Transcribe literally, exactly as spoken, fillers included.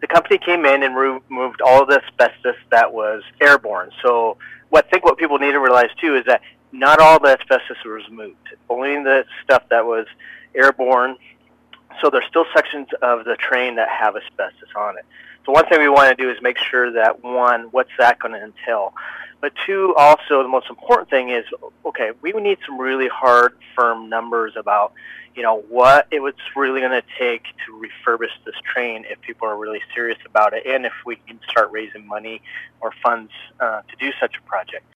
the company came in and removed all of the asbestos that was airborne. So what I think what people need to realize too is that not all the asbestos was removed, only the stuff that was airborne. So there's still sections of the train that have asbestos on it. So one thing we want to do is make sure that, one, what's that going to entail? But two, also the most important thing is, okay, we need some really hard, firm numbers about, you know, what it was really going to take to refurbish this train if people are really serious about it, and if we can start raising money or funds uh, to do such a project.